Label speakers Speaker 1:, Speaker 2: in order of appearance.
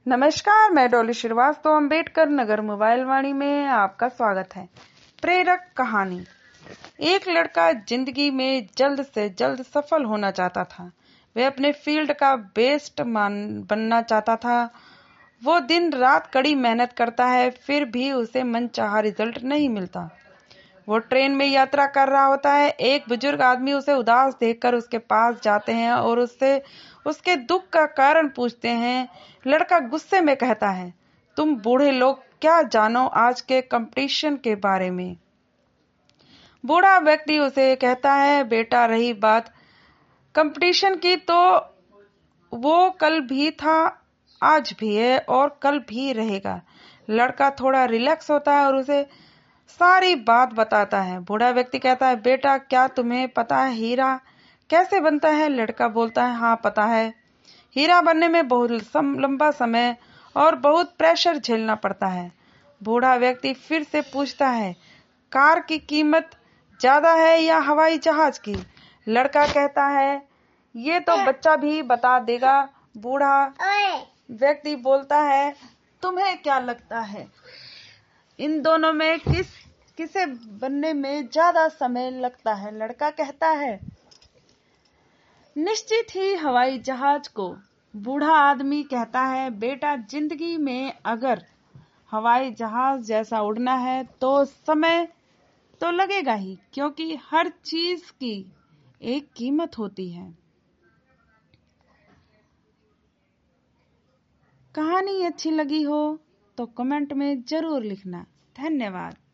Speaker 1: नमस्कार, मैं डॉली श्रीवास्तव। अम्बेडकर नगर मोबाइल वाणी में आपका स्वागत है। प्रेरक कहानी। एक लड़का जिंदगी में जल्द से जल्द सफल होना चाहता था। वह अपने फील्ड का बेस्ट बनना चाहता था। वो दिन रात कड़ी मेहनत करता है, फिर भी उसे मनचाहा रिजल्ट नहीं मिलता। वो ट्रेन में यात्रा कर रहा होता है। एक बुजुर्ग आदमी उसे उदास देखकर उसके पास जाते हैं और उससे उसके दुख का कारण पूछते हैं। लड़का गुस्से में कहता है, तुम बूढ़े लोग क्या जानो आज के कंपटीशन के बारे में। बूढ़ा व्यक्ति उसे कहता है, बेटा रही बात कंपटीशन की तो वो कल भी था, आज भी है और कल भी रहेगा। लड़का थोड़ा रिलैक्स होता है और उसे सारी बात बताता है। बूढ़ा व्यक्ति कहता है, बेटा क्या तुम्हें पता है हीरा कैसे बनता है। लड़का बोलता है, हाँ पता है। हीरा बनने में बहुत लंबा समय और बहुत प्रेशर झेलना पड़ता है। बूढ़ा व्यक्ति फिर से पूछता है, कार की कीमत ज्यादा है या हवाई जहाज की। लड़का कहता है, ये तो बच्चा भी बता देगा। बूढ़ा व्यक्ति बोलता है, तुम्हें क्या लगता है इन दोनों में किसे बनने में ज्यादा समय लगता है। लड़का कहता है, निश्चित ही हवाई जहाज को। बूढ़ा आदमी कहता है, बेटा जिंदगी में अगर हवाई जहाज जैसा उड़ना है तो समय तो लगेगा ही, क्योंकि हर चीज की एक कीमत होती है। कहानी अच्छी लगी हो तो कमेंट में जरूर लिखना। धन्यवाद।